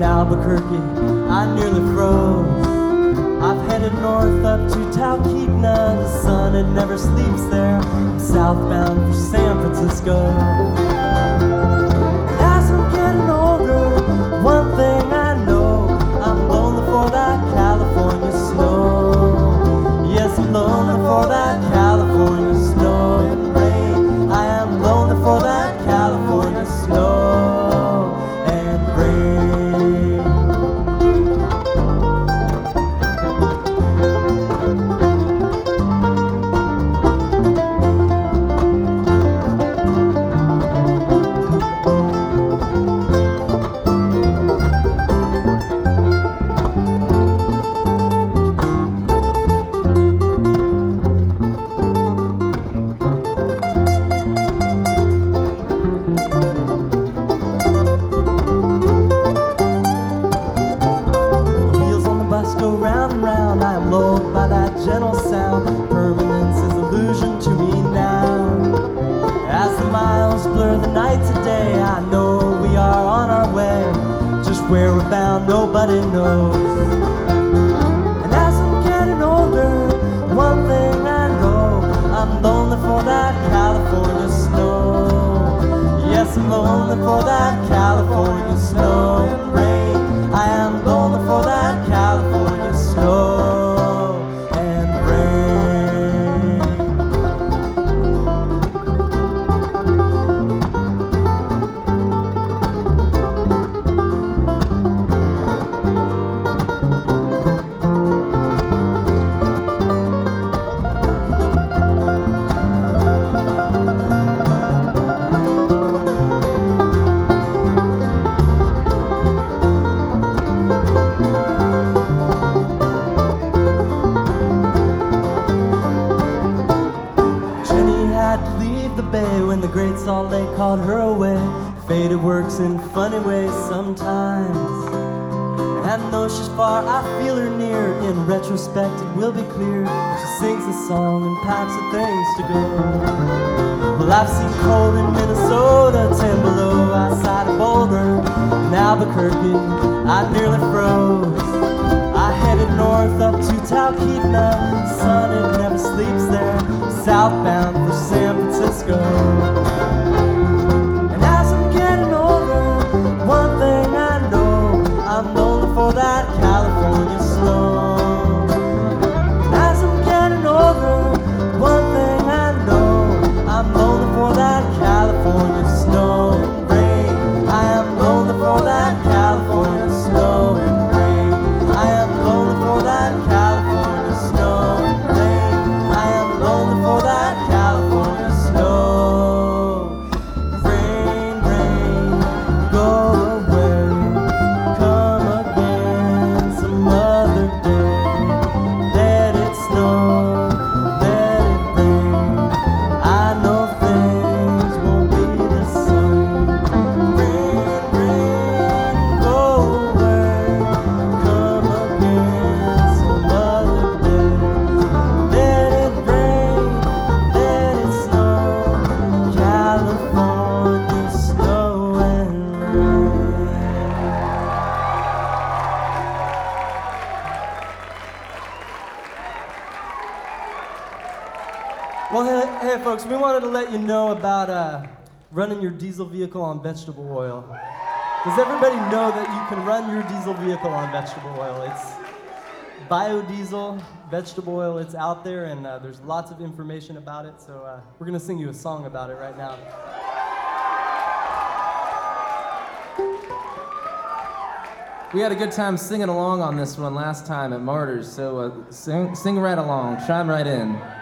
in Albuquerque, I nearly froze. I've headed north up to Talkeetna. The sun, it never sleeps there. I'm southbound for San Francisco. As I'm getting older, one thing I know, I'm lonely for that California snow. Yes, I'm lonely for that California snow and rain. I am lonely for that California snow and rain. Gentle sound, permanence is illusion to me now. As the miles blur the night today, I know we are on our way. Just where we're bound, nobody knows. And as I'm getting older, one thing I know, I'm lonely for that California snow. Yes, I'm lonely for that California snow and rain. I am lonely for that California snow. When the Great Salt Lake called her away, fate, it works in funny ways sometimes. And I know she's far, I feel her near. In retrospect, it will be clear. She sings a song and packs her things to go. Well, I've seen cold in Minnesota, 10 below outside of Boulder. In Albuquerque, I nearly froze. I headed north up to Talkeetna. The sun, it never sleeps there. Southbound for San Francisco. And as I'm getting older, one thing I know, I'm lonely for that California snow. And as I'm getting older, one thing I know, I'm lonely for that California snow and rain. I am lonely for that California snow and rain. I am lonely for that California snow and rain. I am lonely for that California snow. Rain, rain, go away. Come again some other day. Let it snow, let it rain. I know things won't be the same. Rain, rain, go away. Come again some other day. Let it rain, let it snow. California snow and rain. Well, hey folks, we wanted to let you know about running your diesel vehicle on vegetable oil. Does everybody know that you can run your diesel vehicle on vegetable oil? It's biodiesel, vegetable oil, it's out there, and there's lots of information about it, so we're going to sing you a song about it right now. We had a good time singing along on this one last time at Martyrs, so sing right along, chime right in.